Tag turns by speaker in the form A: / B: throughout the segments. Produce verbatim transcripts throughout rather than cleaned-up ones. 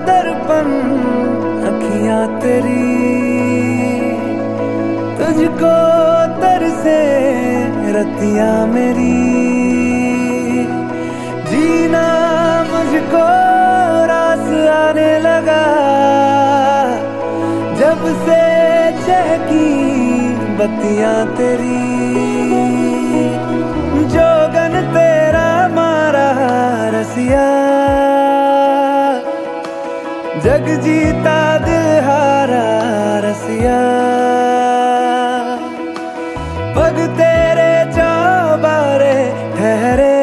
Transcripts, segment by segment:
A: दर्पण अखियां तेरी, तुझको तरसे रतियां मेरी। जीना मुझको रास आने लगा, जब से चहकी बत्तियां तेरी। जोगन तेरा मारा रसिया, जग जीता दिल हारा रसिया। पग तेरे चौबारे ठहरे,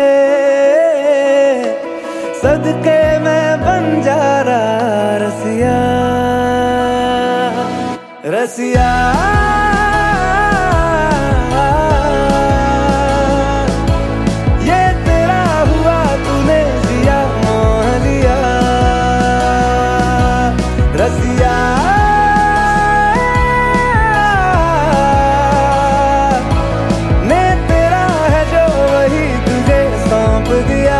A: सदके मैं बंजारा रसिया। रसिया ये तेरा हुआ, तूने जिया मोह लिया। रसिया ने तेरा है जो वही तुझे सौंप दिया।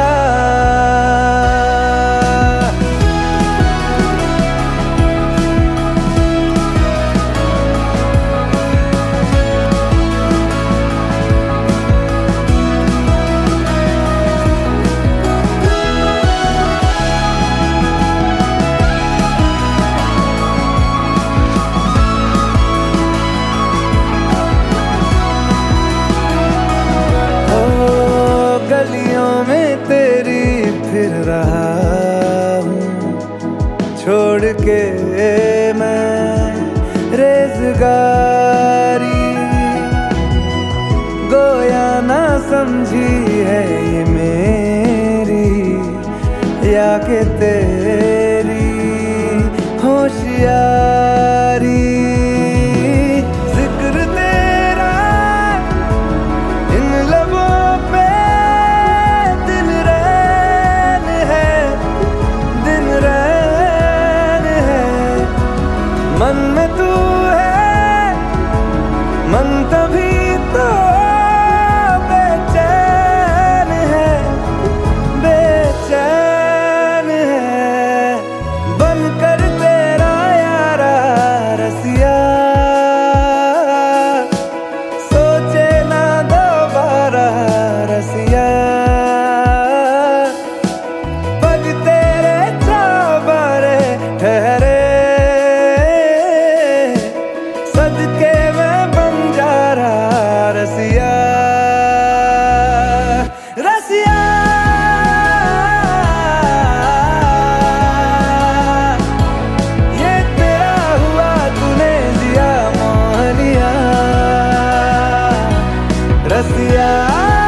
A: गलियों में तेरी फिर रहा हूँ, छोड़ के मैं रेज़गारी। गोया ना समझी है ये मेरी, या के तेरी होशियारी। जिक्र तेरा इन लबों मन में तू है, मन तभी तो बेचैन है, बेचैन है। बनकर तेरा यारा रसिया, सोचे ना दोबारा रसिया। पग तेरे चौबारे ठहरे, सदके मैं बंजारा रसिया। रसिया ये तेरा हुआ, तूने जिया मोह लिया। रसिया